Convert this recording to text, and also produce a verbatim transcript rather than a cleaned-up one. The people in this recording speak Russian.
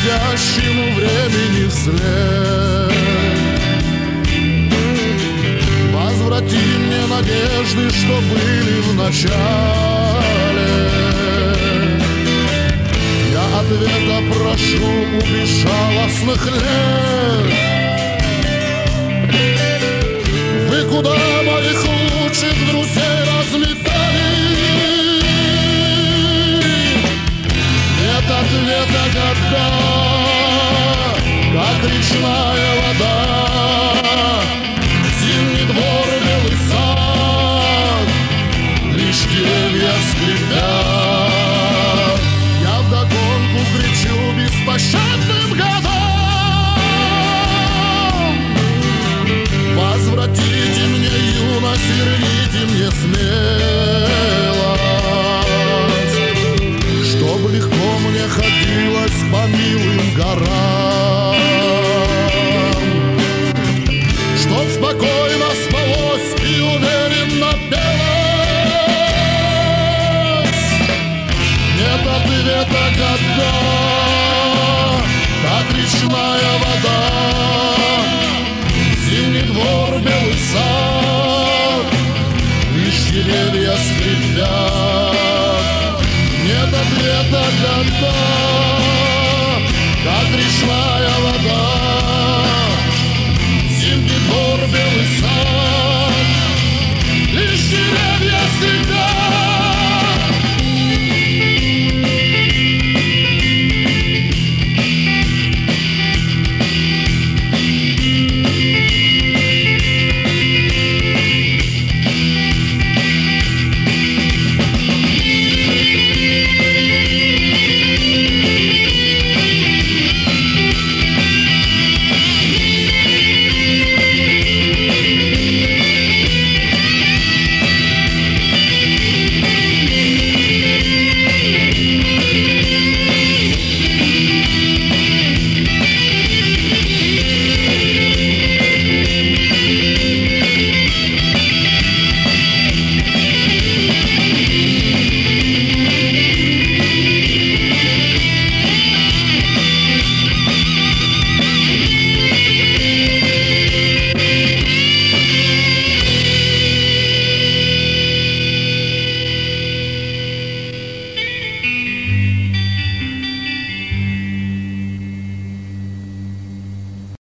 уходящему времени вслед. Возврати мне надежды, что были в начале. Я ответа прошу у безжалостных лет. Вы куда моих лучших друзей разметали? Нет ответа года, как речная вода. Зимний двор, белый сад, лишь деревья скрипят. Я вдогонку кричу беспощадным годам. Возвратите мне юность, верните мне смелость, чтоб легко мне ходилось по милым горам, чтоб спокойно спалось и уверенно пелось. Нет ответа года, как речная вода. Зимний двор, белый сад, лишь деревья скрипят. Нет ответа года, как речная вода.